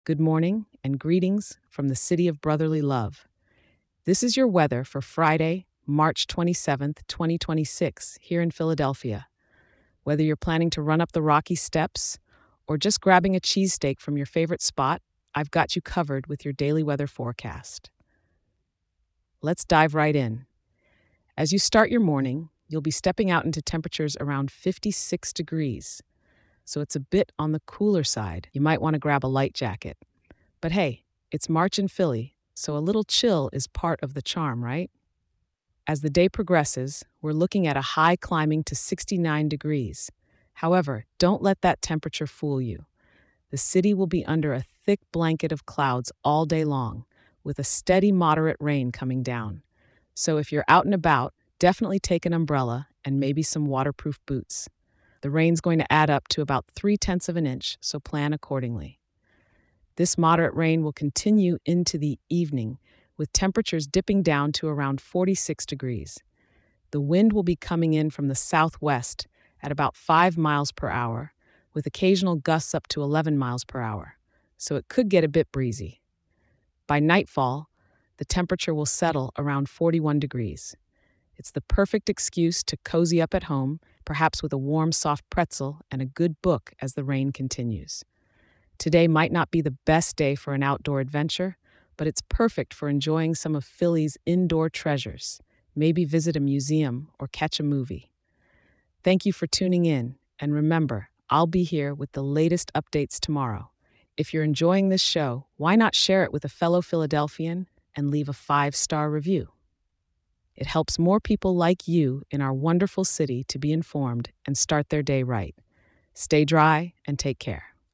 Good morning and greetings from the city of brotherly love. This is your weather for Friday, March 27th, 2026, here in Philadelphia. Whether you're planning to run up the Rocky Steps or just grabbing a cheesesteak from your favorite spot, I've got you covered with your daily weather forecast. Let's dive right in. As you start your morning, you'll be stepping out into temperatures around 56 degrees, so it's a bit on the cooler side. You might want to grab a light jacket. But hey, it's March in Philly, so a little chill is part of the charm, right? As the day progresses, we're looking at a high climbing to 69 degrees. However, don't let that temperature fool you. The city will be under a thick blanket of clouds all day long, with a steady, moderate rain coming down. So if you're out and about, definitely take an umbrella and maybe some waterproof boots. The rain's going to add up to about 3/10 of an inch, so plan accordingly. This moderate rain will continue into the evening, with temperatures dipping down to around 46 degrees. The wind will be coming in from the southwest at about 5 miles per hour, with occasional gusts up to 11 miles per hour, so it could get a bit breezy. By nightfall, the temperature will settle around 41 degrees. It's the perfect excuse to cozy up at home, perhaps with a warm, soft pretzel and a good book as the rain continues. Today might not be the best day for an outdoor adventure, but it's perfect for enjoying some of Philly's indoor treasures. Maybe visit a museum or catch a movie. Thank you for tuning in, and remember, I'll be here with the latest updates tomorrow. If you're enjoying this show, why not share it with a fellow Philadelphian and leave a 5-star review? It helps more people like you in our wonderful city to be informed and start their day right. Stay dry and take care.